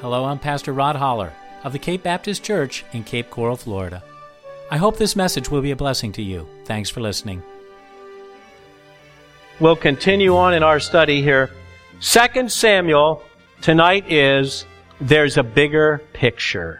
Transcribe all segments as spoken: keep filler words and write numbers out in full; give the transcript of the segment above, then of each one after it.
Hello, I'm Pastor Rod Holler of the Cape Baptist Church in Cape Coral, Florida. I hope this message will be a blessing to you. Thanks for listening. We'll continue on in our study here. Second Samuel tonight is There's a Bigger Picture.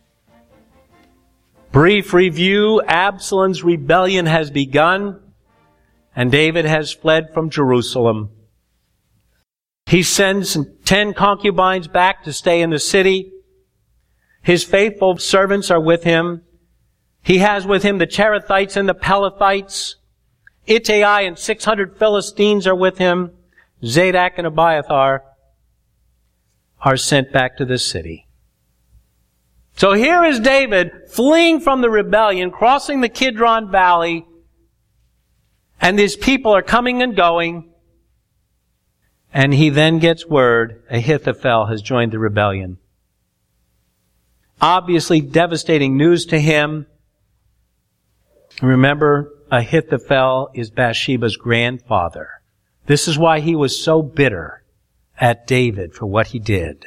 Brief review, Absalom's rebellion has begun, and David has fled from Jerusalem. He sends ten concubines back to stay in the city. His faithful servants are with him. He has with him the Cherethites and the Pelethites. Ittai and six hundred Philistines are with him. Zadok and Abiathar are sent back to the city. So here is David fleeing from the rebellion, crossing the Kidron Valley, and his people are coming and going. And he then gets word Ahithophel has joined the rebellion. Obviously devastating news to him. Remember, Ahithophel is Bathsheba's grandfather. This is why he was so bitter at David for what he did.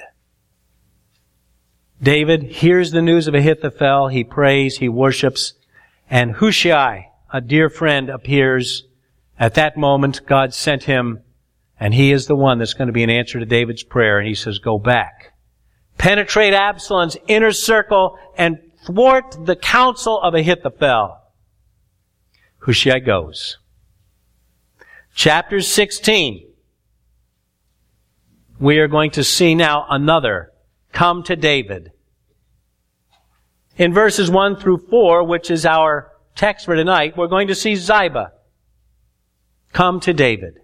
David hears the news of Ahithophel. He prays, he worships, and Hushai, a dear friend, appears. At that moment, God sent him, and he is the one that's going to be an answer to David's prayer. And he says, go back. Penetrate Absalom's inner circle and thwart the counsel of Ahithophel. Hushai goes. Chapter sixteen. We are going to see now another come to David. In verses one through four, which is our text for tonight, we're going to see Ziba come to David.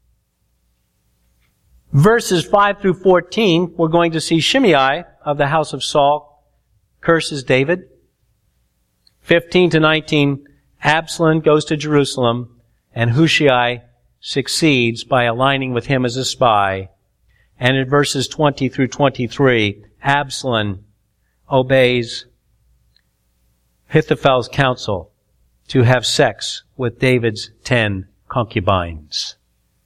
Verses five through fourteen, we're going to see Shimei of the house of Saul curses David. fifteen to nineteen, Absalom goes to Jerusalem, and Hushai succeeds by aligning with him as a spy. And in verses twenty through twenty-three, Absalom obeys Ahithophel's counsel to have sex with David's ten concubines.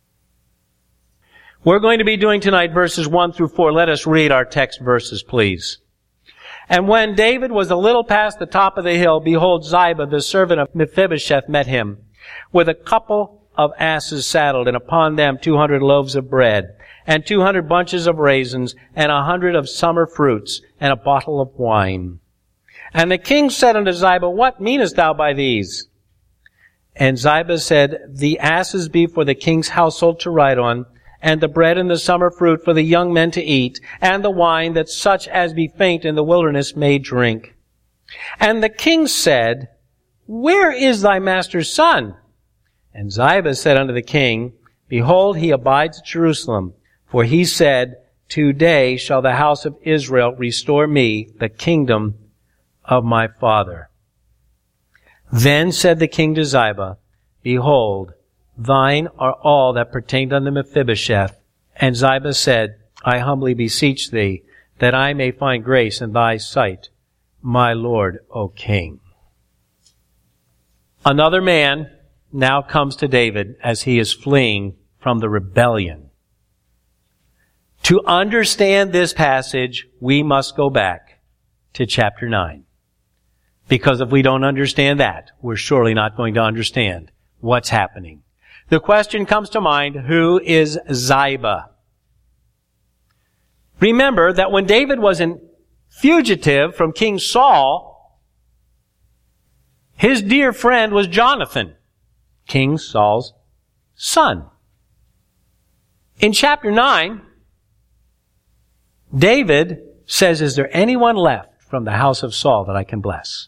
We're going to be doing tonight verses one through four. Let us read our text verses, please. And when David was a little past the top of the hill, behold, Ziba, the servant of Mephibosheth, met him, with a couple of asses saddled, and upon them two hundred loaves of bread, and two hundred bunches of raisins, and a hundred of summer fruits, and a bottle of wine. And the king said unto Ziba, what meanest thou by these? And Ziba said, the asses be for the king's household to ride on, and the bread and the summer fruit for the young men to eat, and the wine that such as be faint in the wilderness may drink. And the king said, where is thy master's son? And Ziba said unto the king, behold, he abides at Jerusalem, for he said, today shall the house of Israel restore me the kingdom of my father. Then said the king to Ziba, behold, thine are all that pertained unto Mephibosheth. And Ziba said, I humbly beseech thee, that I may find grace in thy sight, my lord, O king. Another man now comes to David as he is fleeing from the rebellion. To understand this passage, we must go back to chapter nine. Because if we don't understand that, we're surely not going to understand what's happening. The question comes to mind, who is Ziba? Remember that when David was a fugitive from King Saul, his dear friend was Jonathan, King Saul's son. In chapter nine, David says, is there anyone left from the house of Saul that I can bless?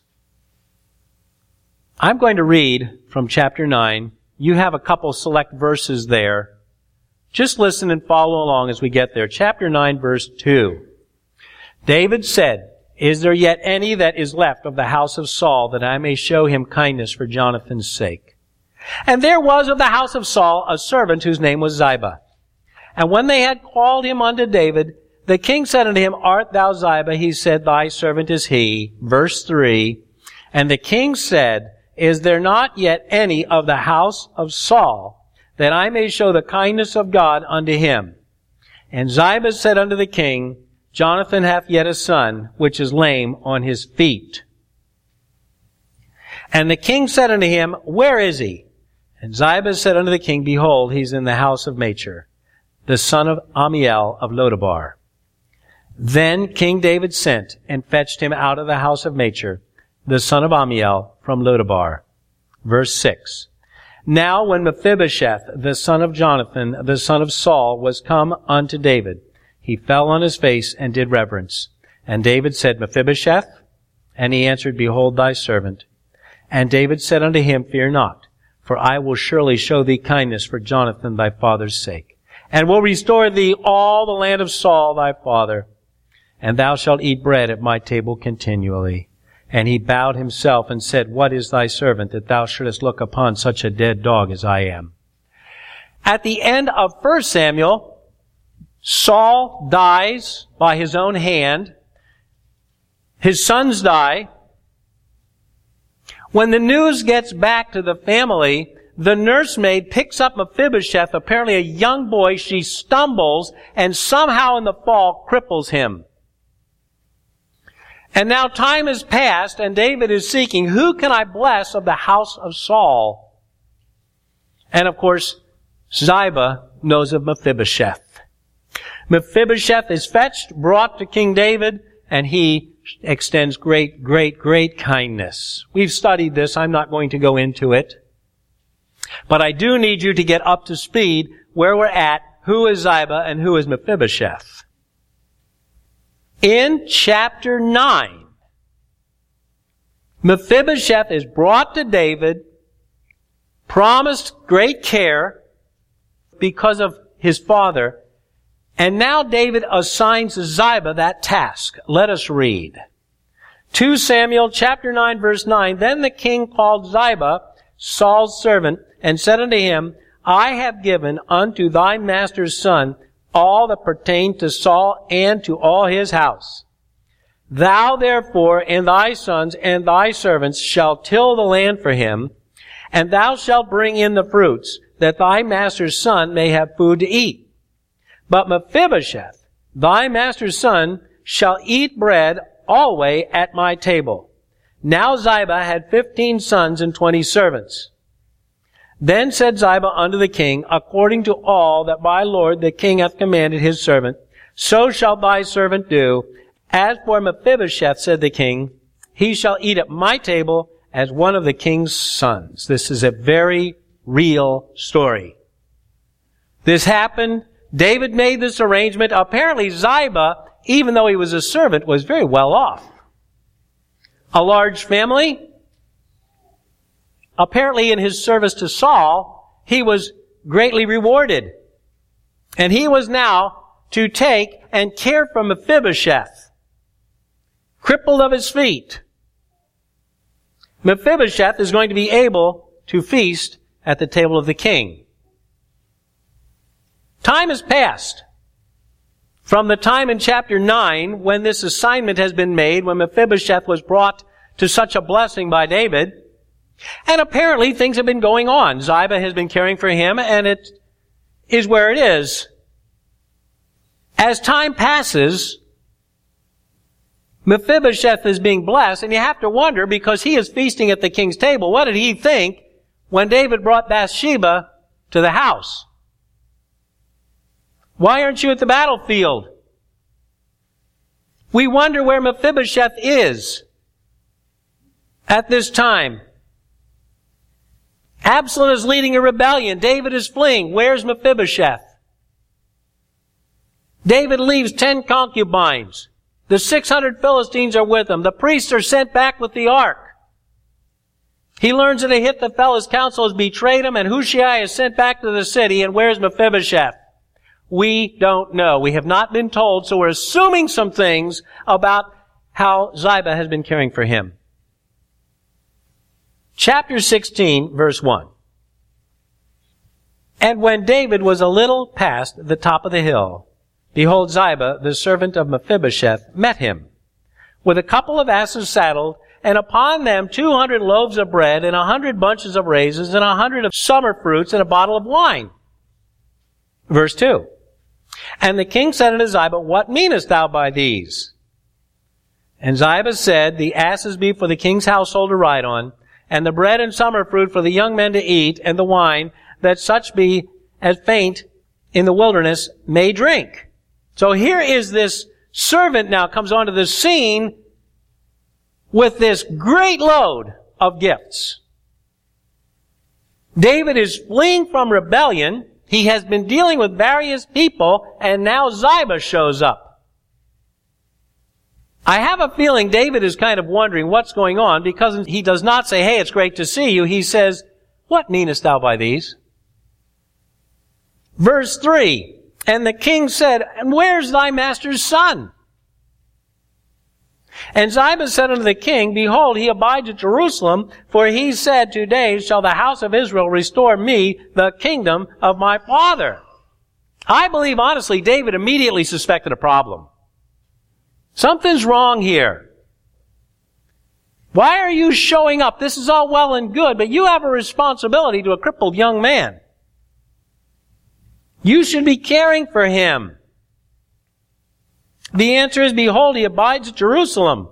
I'm going to read from chapter nine. You have a couple select verses there. Just listen and follow along as we get there. Chapter nine, verse two. David said, is there yet any that is left of the house of Saul, that I may show him kindness for Jonathan's sake? And there was of the house of Saul a servant whose name was Ziba. And when they had called him unto David, the king said unto him, art thou Ziba? He said, thy servant is he. Verse three. And the king said, is there not yet any of the house of Saul, that I may show the kindness of God unto him? And Ziba said unto the king, Jonathan hath yet a son, which is lame on his feet. And the king said unto him, Where is he? And Ziba said unto the king, Behold, he's in the house of Machir, the son of Ammiel of Lodabar. Then King David sent and fetched him out of the house of Machir, the son of Ammiel from Lodabar. Verse six. Now when Mephibosheth, the son of Jonathan, the son of Saul, was come unto David, he fell on his face and did reverence. And David said, Mephibosheth? And he answered, Behold thy servant. And David said unto him, Fear not, for I will surely show thee kindness for Jonathan thy father's sake, and will restore thee all the land of Saul thy father, and thou shalt eat bread at my table continually. And he bowed himself and said, What is thy servant, that thou shouldest look upon such a dead dog as I am? At the end of First Samuel, Saul dies by his own hand. His sons die. When the news gets back to the family, the nursemaid picks up Mephibosheth, apparently a young boy. She stumbles and somehow in the fall cripples him. And now time has passed, and David is seeking, who can I bless of the house of Saul? And of course, Ziba knows of Mephibosheth. Mephibosheth is fetched, brought to King David, and he extends great, great, great kindness. We've studied this. I'm not going to go into it. But I do need you to get up to speed where we're at, who is Ziba and who is Mephibosheth. In chapter nine, Mephibosheth is brought to David, promised great care because of his father, and now David assigns Ziba that task. Let us read. Second Samuel chapter nine verse nine, Then the king called Ziba, Saul's servant, and said unto him, I have given unto thy master's son all that pertained to Saul and to all his house. Thou therefore and thy sons and thy servants shall till the land for him, and thou shalt bring in the fruits, that thy master's son may have food to eat. But Mephibosheth, thy master's son, shall eat bread always at my table. Now Ziba had fifteen sons and twenty servants. Then said Ziba unto the king, According to all that my lord the king hath commanded his servant, so shall thy servant do. As for Mephibosheth, said the king, he shall eat at my table as one of the king's sons. This is a very real story. This happened. David made this arrangement. Apparently Ziba, even though he was a servant, was very well off. A large family. Apparently in his service to Saul, he was greatly rewarded. And he was now to take and care for Mephibosheth, crippled of his feet. Mephibosheth is going to be able to feast at the table of the king. Time has passed from the time in chapter nine when this assignment has been made, when Mephibosheth was brought to such a blessing by David. And apparently things have been going on. Ziba has been caring for him, and it is where it is. As time passes, Mephibosheth is being blessed, and you have to wonder, because he is feasting at the king's table, what did he think when David brought Bathsheba to the house? Why aren't you at the battlefield? We wonder where Mephibosheth is at this time. Absalom is leading a rebellion. David is fleeing. Where's Mephibosheth? David leaves ten concubines. The six hundred Philistines are with him. The priests are sent back with the ark. He learns that Ahithophel's counsel has betrayed him, and Hushai is sent back to the city. And where's Mephibosheth? We don't know. We have not been told, so we're assuming some things about how Ziba has been caring for him. Chapter sixteen, verse one. And when David was a little past the top of the hill, behold, Ziba, the servant of Mephibosheth, met him, with a couple of asses saddled, and upon them two hundred loaves of bread, and a hundred bunches of raisins, and a hundred of summer fruits, and a bottle of wine. Verse two. And the king said unto Ziba, What meanest thou by these? And Ziba said, The asses be for the king's household to ride on, and the bread and summer fruit for the young men to eat, and the wine, that such be as faint in the wilderness may drink. So here is this servant now comes onto the scene with this great load of gifts. David is fleeing from rebellion. He has been dealing with various people, and now Ziba shows up. I have a feeling David is kind of wondering what's going on, because he does not say, Hey, it's great to see you. He says, What meanest thou by these? Verse three, And the king said, And where's thy master's son? And Ziba said unto the king, Behold, he abides at Jerusalem, for he said, Today shall the house of Israel restore me the kingdom of my father. I believe, honestly, David immediately suspected a problem. Something's wrong here. Why are you showing up? This is all well and good, but you have a responsibility to a crippled young man. You should be caring for him. The answer is, Behold, he abides at Jerusalem.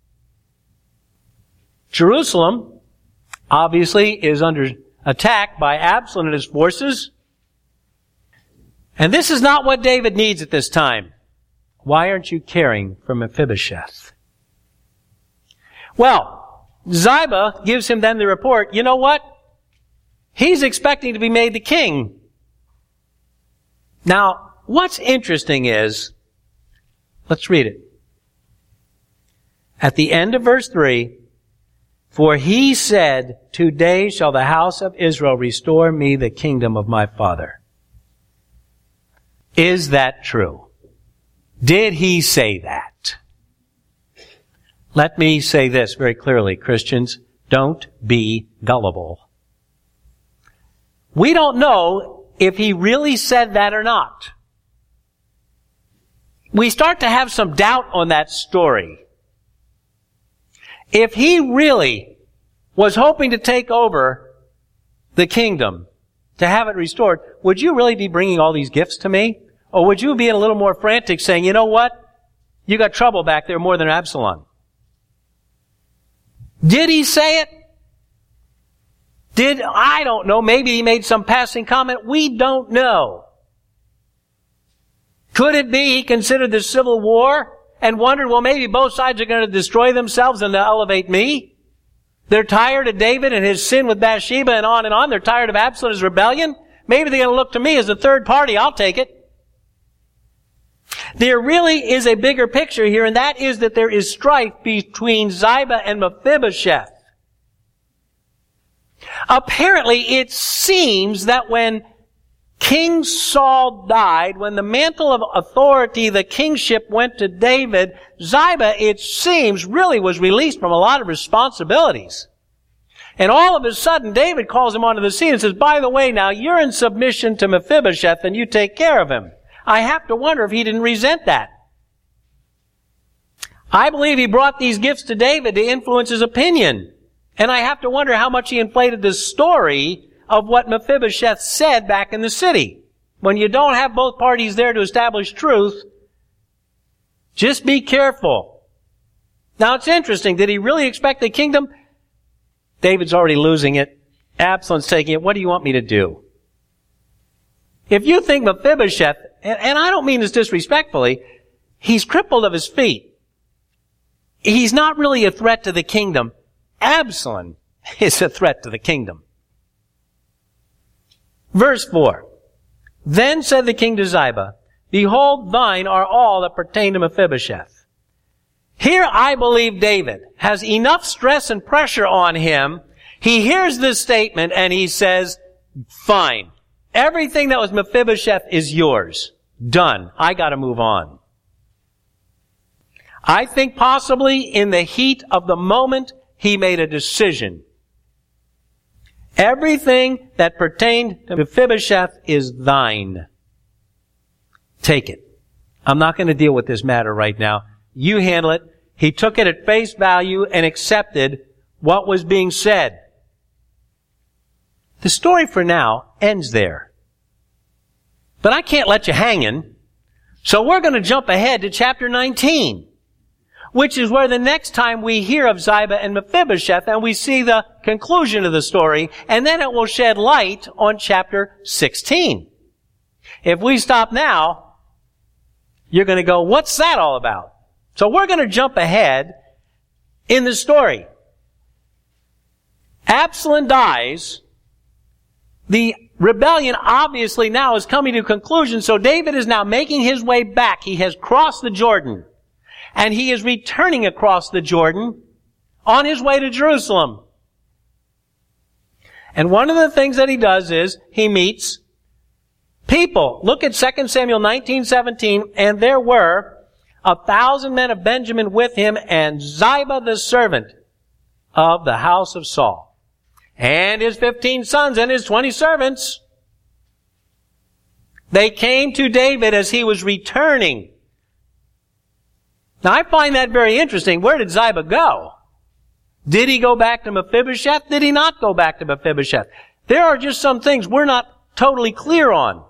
Jerusalem, obviously, is under attack by Absalom and his forces. And this is not what David needs at this time. Why aren't you caring for Mephibosheth? Well, Ziba gives him then the report, you know what? He's expecting to be made the king. Now, what's interesting is, let's read it. At the end of verse three, For he said, Today shall the house of Israel restore me the kingdom of my father. Is that true? Did he say that? Let me say this very clearly, Christians. Don't be gullible. We don't know if he really said that or not. We start to have some doubt on that story. If he really was hoping to take over the kingdom, to have it restored, would you really be bringing all these gifts to me? Or would you be a little more frantic saying, you know what? You got trouble back there more than Absalom. Did he say it? Did, I don't know, maybe he made some passing comment. We don't know. Could it be he considered the civil war and wondered, well, maybe both sides are going to destroy themselves and they'll elevate me? They're tired of David and his sin with Bathsheba and on and on. They're tired of Absalom's rebellion. Maybe they're going to look to me as a third party. I'll take it. There really is a bigger picture here, and that is that there is strife between Ziba and Mephibosheth. Apparently, it seems that when King Saul died, when the mantle of authority, the kingship, went to David, Ziba, it seems, really was released from a lot of responsibilities. And all of a sudden, David calls him onto the scene and says, by the way, now you're in submission to Mephibosheth and you take care of him. I have to wonder if he didn't resent that. I believe he brought these gifts to David to influence his opinion. And I have to wonder how much he inflated the story of what Mephibosheth said back in the city. When you don't have both parties there to establish truth, just be careful. Now it's interesting. Did he really expect the kingdom? David's already losing it. Absalom's taking it. What do you want me to do? If you think Mephibosheth, and, and I don't mean this disrespectfully, he's crippled of his feet. He's not really a threat to the kingdom. Absalom is a threat to the kingdom. Verse four. Then said the king to Ziba, Behold, thine are all that pertain to Mephibosheth. Here I believe David has enough stress and pressure on him. He hears this statement and he says, fine. Everything that was Mephibosheth is yours. Done. I gotta move on. I think possibly in the heat of the moment, he made a decision. Everything that pertained to Mephibosheth is thine. Take it. I'm not going to deal with this matter right now. You handle it. He took it at face value and accepted what was being said. The story for now ends there. But I can't let you hanging. So we're going to jump ahead to chapter nineteen, which is where the next time we hear of Ziba and Mephibosheth and we see the conclusion of the story, and then it will shed light on chapter sixteen. If we stop now, you're going to go, what's that all about? So we're going to jump ahead in the story. Absalom dies. The rebellion obviously now is coming to a conclusion, so David is now making his way back. He has crossed the Jordan, and he is returning across the Jordan on his way to Jerusalem. And one of the things that he does is he meets people. Look at Second Samuel nineteen seventeen, and there were a thousand men of Benjamin with him, and Ziba the servant of the house of Saul, and his fifteen sons and his twenty servants. They came to David as he was returning. Now I find that very interesting. Where did Ziba go? Did he go back to Mephibosheth? Did he not go back to Mephibosheth? There are just some things we're not totally clear on.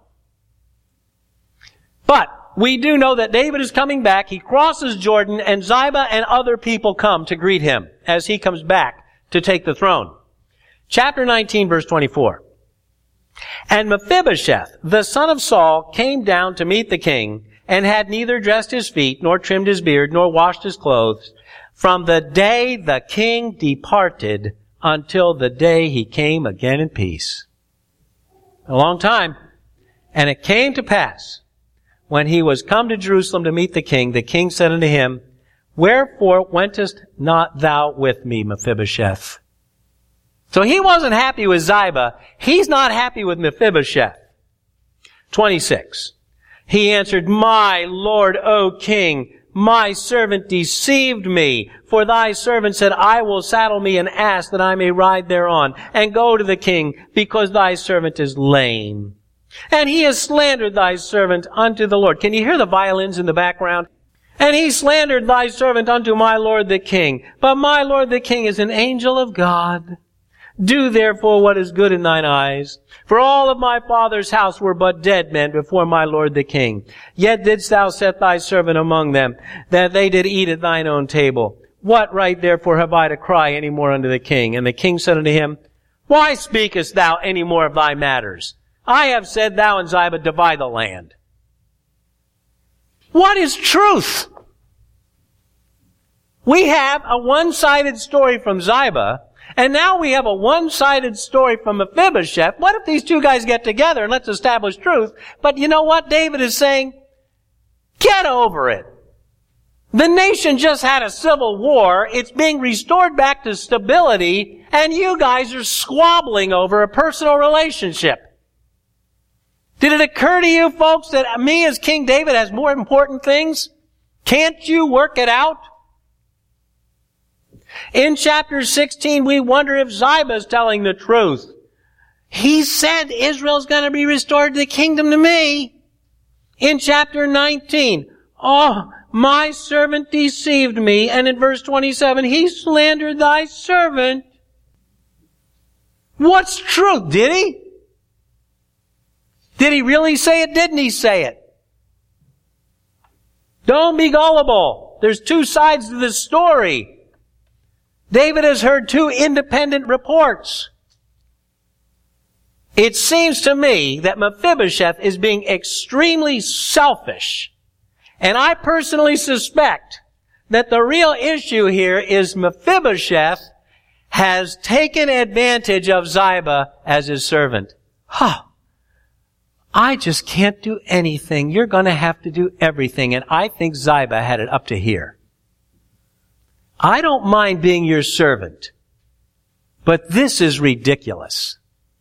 But we do know that David is coming back. He crosses Jordan, and Ziba and other people come to greet him as he comes back to take the throne. Chapter nineteen, verse twenty-four. And Mephibosheth, the son of Saul, came down to meet the king, and had neither dressed his feet, nor trimmed his beard, nor washed his clothes, from the day the king departed until the day he came again in peace. A long time. And it came to pass, when he was come to Jerusalem to meet the king, the king said unto him, Wherefore wentest not thou with me, Mephibosheth? So he wasn't happy with Ziba. He's not happy with Mephibosheth. twenty-six. He answered, My Lord, O king, my servant deceived me. For thy servant said, I will saddle me an ass that I may ride thereon, and go to the king, because thy servant is lame. And he has slandered thy servant unto the Lord. Can you hear the violins in the background? And he slandered thy servant unto my lord the king. But my lord the king is an angel of God. Do therefore what is good in thine eyes. For all of my father's house were but dead men before my lord the king. Yet didst thou set thy servant among them, that they did eat at thine own table. What right therefore have I to cry any more unto the king? And the king said unto him, Why speakest thou any more of thy matters? I have said, thou and Ziba divide the land. What is truth? We have a one-sided story from Ziba, and now we have a one-sided story from Mephibosheth. What if these two guys get together and let's establish truth? But you know what? David is saying, get over it. The nation just had a civil war. It's being restored back to stability, and you guys are squabbling over a personal relationship. Did it occur to you, folks, that me as King David has more important things? Can't you work it out? In chapter sixteen, we wonder if Ziba is telling the truth. He said Israel's going to be restored to the kingdom to me. In chapter nineteen, oh, my servant deceived me. And in verse twenty-seven, he slandered thy servant. What's truth? Did he? Did he really say it? Didn't he say it? Don't be gullible. There's two sides to this story. David has heard two independent reports. It seems to me that Mephibosheth is being extremely selfish. And I personally suspect that the real issue here is Mephibosheth has taken advantage of Ziba as his servant. Huh. I just can't do anything. You're going to have to do everything. And I think Ziba had it up to here. I don't mind being your servant, but this is ridiculous.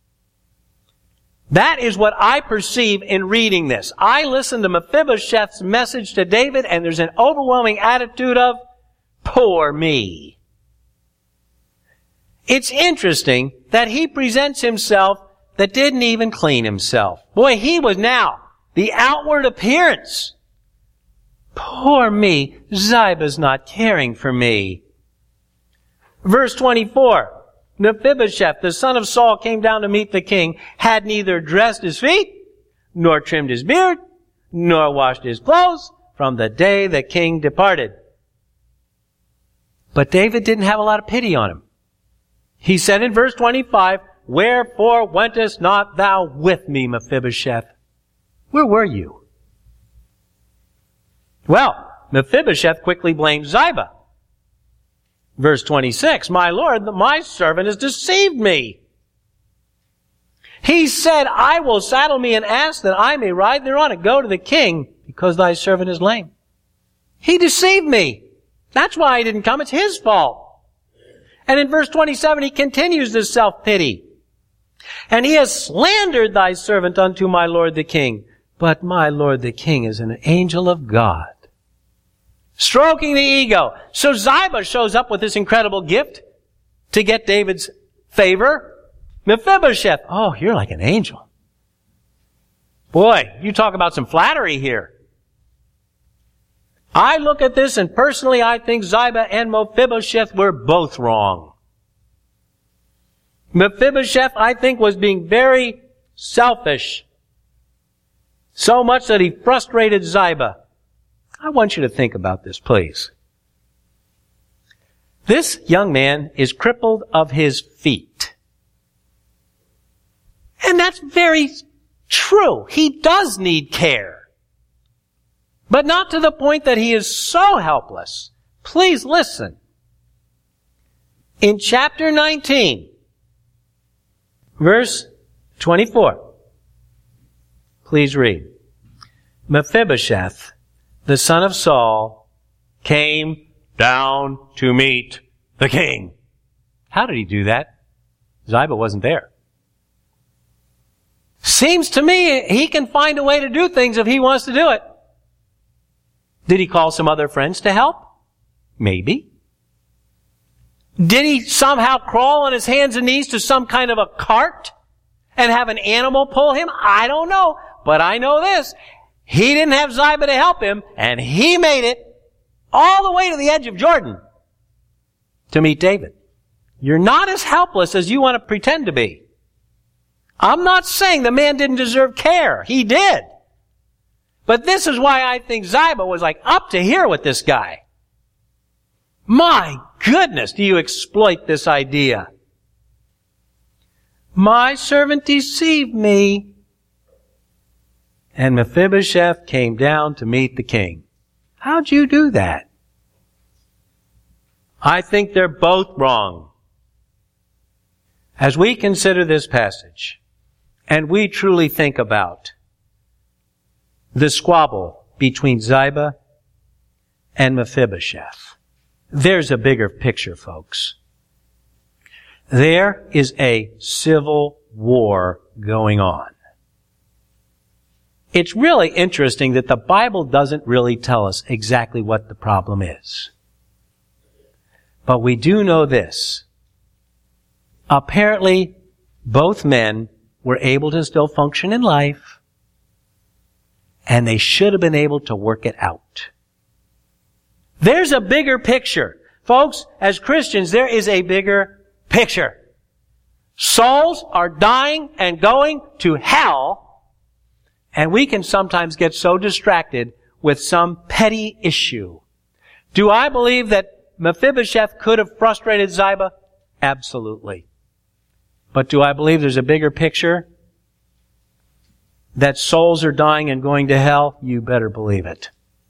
That is what I perceive in reading this. I listen to Mephibosheth's message to David, and there's an overwhelming attitude of, poor me. It's interesting that he presents himself that didn't even clean himself. Boy, he was now the outward appearance. Poor me, Ziba's not caring for me. Verse twenty-four, Mephibosheth, the son of Saul, came down to meet the king, had neither dressed his feet, nor trimmed his beard, nor washed his clothes from the day the king departed. But David didn't have a lot of pity on him. He said in verse twenty-five, "Wherefore wentest not thou with me, Mephibosheth?" Where were you? Well, Mephibosheth quickly blamed Ziba. Verse twenty-six, "My lord, my servant has deceived me. He said, I will saddle me an ass that I may ride thereon and go to the king, because thy servant is lame." He deceived me. That's why I didn't come. It's his fault. And in verse twenty-seven, he continues this self-pity. "And he has slandered thy servant unto my lord the king. But my lord the king is an angel of God." Stroking the ego. So Ziba shows up with this incredible gift to get David's favor. Mephibosheth, "Oh, you're like an angel." Boy, you talk about some flattery here. I look at this and personally I think Ziba and Mephibosheth were both wrong. Mephibosheth, I think, was being very selfish. So much that he frustrated Ziba. I want you to think about this, please. This young man is crippled of his feet. And that's very true. He does need care. But not to the point that he is so helpless. Please listen. In chapter nineteen, verse twenty-four, please read. "Mephibosheth, the son of Saul, came down to meet the king." How did he do that? Ziba wasn't there. Seems to me he can find a way to do things if he wants to do it. Did he call some other friends to help? Maybe. Did he somehow crawl on his hands and knees to some kind of a cart and have an animal pull him? I don't know. But I know this. He didn't have Ziba to help him, and he made it all the way to the edge of Jordan to meet David. You're not as helpless as you want to pretend to be. I'm not saying the man didn't deserve care. He did. But this is why I think Ziba was like up to here with this guy. My goodness, do you exploit this idea? "My servant deceived me." And Mephibosheth came down to meet the king. How'd you do that? I think they're both wrong. As we consider this passage, and we truly think about the squabble between Ziba and Mephibosheth, there's a bigger picture, folks. There is a civil war going on. It's really interesting that the Bible doesn't really tell us exactly what the problem is. But we do know this. Apparently, both men were able to still function in life, and they should have been able to work it out. There's a bigger picture. Folks, as Christians, there is a bigger picture. Souls are dying and going to hell, and we can sometimes get so distracted with some petty issue. Do I believe that Mephibosheth could have frustrated Ziba? Absolutely. But do I believe there's a bigger picture? That souls are dying and going to hell? You better believe it.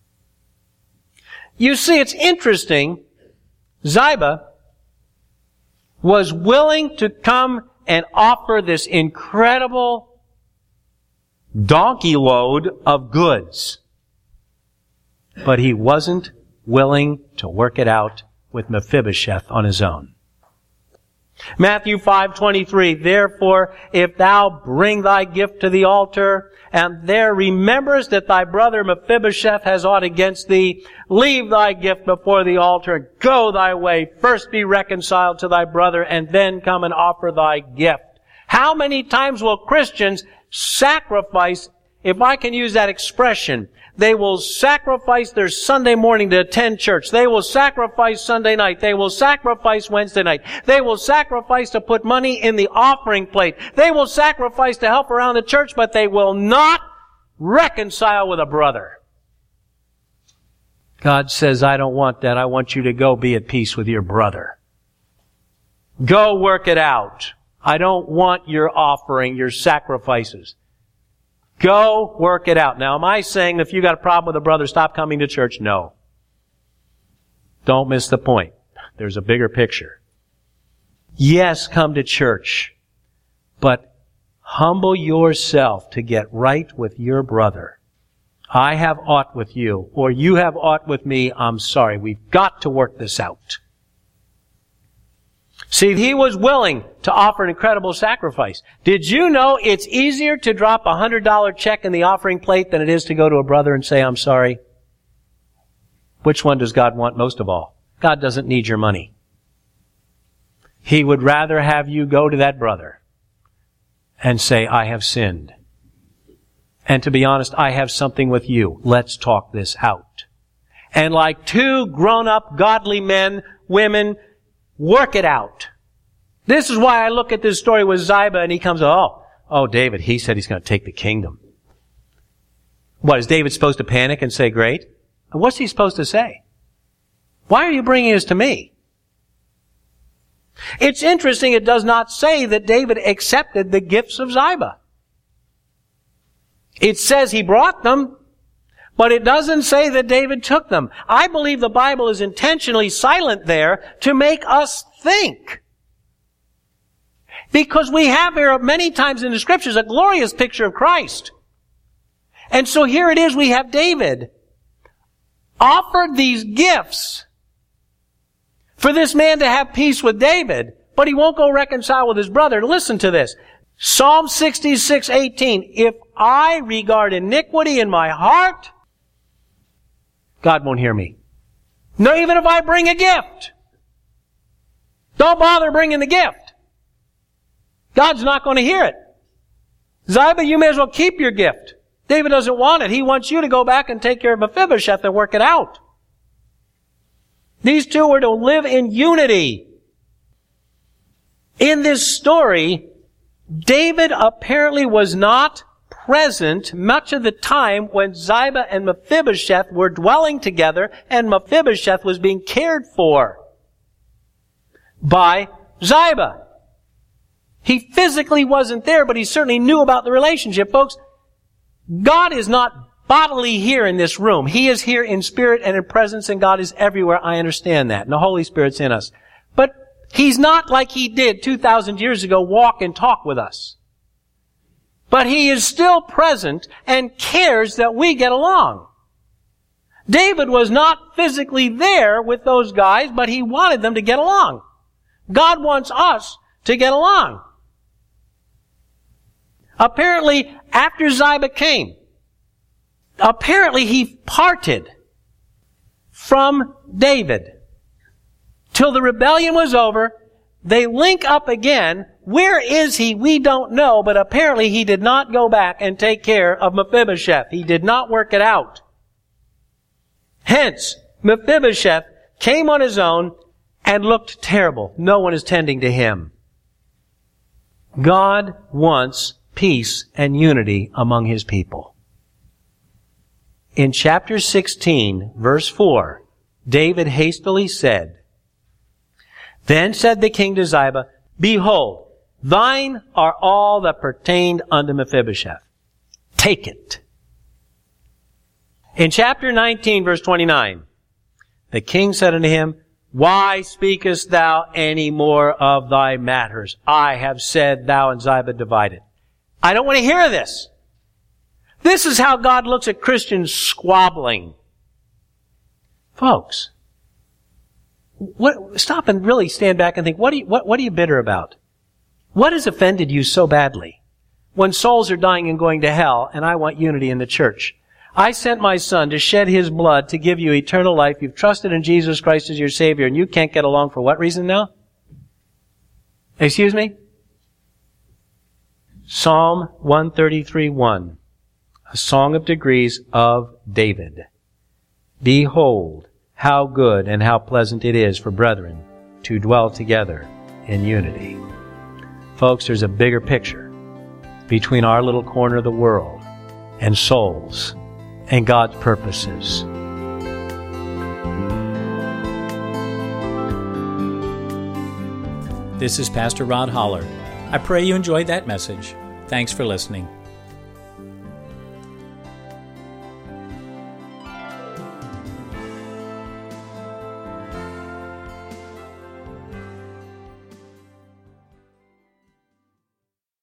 You see, it's interesting. Ziba was willing to come and offer this incredible donkey load of goods. But he wasn't willing to work it out with Mephibosheth on his own. Matthew five twenty-three, "Therefore, if thou bring thy gift to the altar, and there rememberest that thy brother Mephibosheth has aught against thee, leave thy gift before the altar, and go thy way. First be reconciled to thy brother, and then come and offer thy gift." How many times will Christians sacrifice, if I can use that expression, they will sacrifice their Sunday morning to attend church. They will sacrifice Sunday night. They will sacrifice Wednesday night. They will sacrifice to put money in the offering plate. They will sacrifice to help around the church, but they will not reconcile with a brother. God says, I don't want that. I want you to go be at peace with your brother. Go work it out. I don't want your offering, your sacrifices. Go work it out. Now, am I saying if you got a problem with a brother, stop coming to church? No. Don't miss the point. There's a bigger picture. Yes, come to church, but humble yourself to get right with your brother. I have aught with you, or you have aught with me. I'm sorry. We've got to work this out. See, he was willing to offer an incredible sacrifice. Did you know it's easier to drop a one hundred dollars check in the offering plate than it is to go to a brother and say, I'm sorry? Which one does God want most of all? God doesn't need your money. He would rather have you go to that brother and say, I have sinned. And to be honest, I have something with you. Let's talk this out. And like two grown-up, godly men, women, work it out. This is why I look at this story with Ziba and he comes, oh, oh, David, he said he's going to take the kingdom. What, is David supposed to panic and say, great? And what's he supposed to say? Why are you bringing this to me? It's interesting, it does not say that David accepted the gifts of Ziba. It says he brought them, but it doesn't say that David took them. I believe the Bible is intentionally silent there to make us think. Because we have here many times in the Scriptures a glorious picture of Christ. And so here it is, we have David offered these gifts for this man to have peace with David, but he won't go reconcile with his brother. Listen to this. Psalm sixty-six eighteen. If I regard iniquity in my heart, God won't hear me. No, even if I bring a gift. Don't bother bringing the gift. God's not going to hear it. Ziba, you may as well keep your gift. David doesn't want it. He wants you to go back and take care of Mephibosheth and work it out. These two were to live in unity. In this story, David apparently was not present much of the time when Ziba and Mephibosheth were dwelling together and Mephibosheth was being cared for by Ziba. He physically wasn't there, but he certainly knew about the relationship. Folks, God is not bodily here in this room. He is here in spirit and in presence, and God is everywhere. I understand that. And the Holy Spirit's in us. But He's not like He did two thousand years ago, walk and talk with us. But He is still present and cares that we get along. David was not physically there with those guys, but he wanted them to get along. God wants us to get along. Apparently, after Ziba came, apparently he parted from David. Till the rebellion was over, they link up again. Where is he? We don't know, but apparently he did not go back and take care of Mephibosheth. He did not work it out. Hence, Mephibosheth came on his own and looked terrible. No one is tending to him. God wants peace and unity among His people. In chapter sixteen, verse four, David hastily said, Then said the king to Ziba, Behold, thine are all that pertained unto Mephibosheth. Take it. In chapter nineteen, verse twenty-nine, the king said unto him, Why speakest thou any more of thy matters? I have said, thou and Ziba divided. I don't want to hear this. This is how God looks at Christians squabbling. Folks, what, stop and really stand back and think, what are you, what, what are you bitter about? What has offended you so badly? When souls are dying and going to hell, and I want unity in the church. I sent my son to shed his blood to give you eternal life. You've trusted in Jesus Christ as your Savior, and you can't get along for what reason now? Excuse me? Psalm one thirty-three one. A song of degrees of David. Behold, how good and how pleasant it is for brethren to dwell together in unity. Folks, there's a bigger picture between our little corner of the world and souls and God's purposes. This is Pastor Rod Holler. I pray you enjoyed that message. Thanks for listening.